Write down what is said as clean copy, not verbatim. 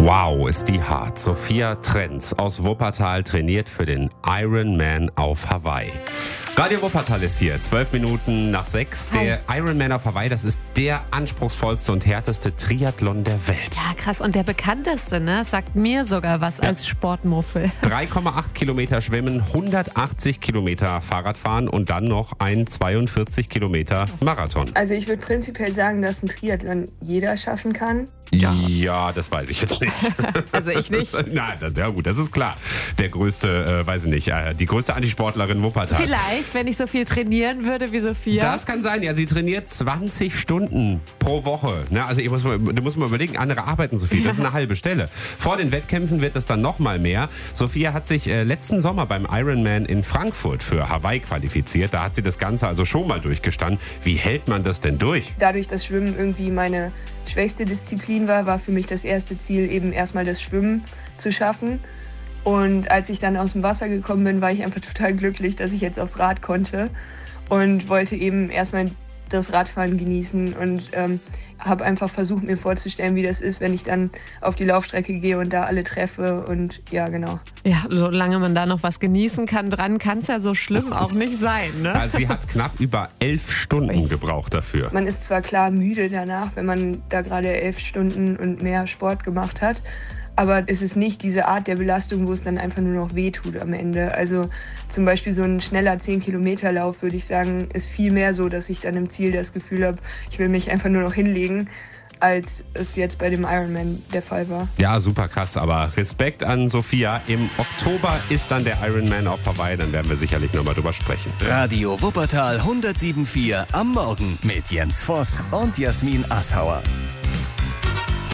Wow, ist die hart. Sophia Trenz aus Wuppertal trainiert für den Ironman auf Hawaii. Radio Wuppertal ist hier, 6:12. Der Ironman auf Hawaii, das ist der anspruchsvollste und härteste Triathlon der Welt. Ja, krass. Und der bekannteste, ne? Sagt mir sogar was als Sportmuffel. 3,8 Kilometer schwimmen, 180 Kilometer Fahrradfahren und dann noch ein 42 Kilometer Marathon. Also ich würde prinzipiell sagen, dass ein Triathlon jeder schaffen kann. Ja, das weiß ich jetzt nicht. Also ich nicht. Nein, ja gut, das ist klar. Der größte, weiß ich nicht, die größte Antisportlerin Wuppertal. Vielleicht, wenn ich so viel trainieren würde wie Sophia. Das kann sein, ja. Sie trainiert 20 Stunden pro Woche. Ne? Also da muss man überlegen, andere arbeiten so viel. Das ist eine halbe Stelle. Vor den Wettkämpfen wird es dann noch mal mehr. Sophia hat sich letzten Sommer beim Ironman in Frankfurt für Hawaii qualifiziert. Da hat sie das Ganze also schon mal durchgestanden. Wie hält man das denn durch? Dadurch, dass Schwimmen irgendwie meine schwächste Disziplin war für mich das erste Ziel, eben erstmal das Schwimmen zu schaffen. Und als ich dann aus dem Wasser gekommen bin, war ich einfach total glücklich, dass ich jetzt aufs Rad konnte und wollte eben erstmal das Radfahren genießen und habe einfach versucht, mir vorzustellen, wie das ist, wenn ich dann auf die Laufstrecke gehe und da alle treffe und ja, genau. Ja, solange man da noch was genießen kann dran, kann es ja so schlimm auch nicht sein, ne? Also sie hat knapp über 11 Stunden gebraucht dafür. Man ist zwar klar müde danach, wenn man da gerade 11 Stunden und mehr Sport gemacht hat, aber es ist nicht diese Art der Belastung, wo es dann einfach nur noch wehtut am Ende. Also zum Beispiel so ein schneller 10-Kilometer-Lauf, würde ich sagen, ist viel mehr so, dass ich dann im Ziel das Gefühl habe, ich will mich einfach nur noch hinlegen, als es jetzt bei dem Ironman der Fall war. Ja, super krass, aber Respekt an Sophia. Im Oktober ist dann der Ironman auf Hawaii, dann werden wir sicherlich nochmal drüber sprechen. Radio Wuppertal 107.4 am Morgen mit Jens Voss und Jasmin Assauer.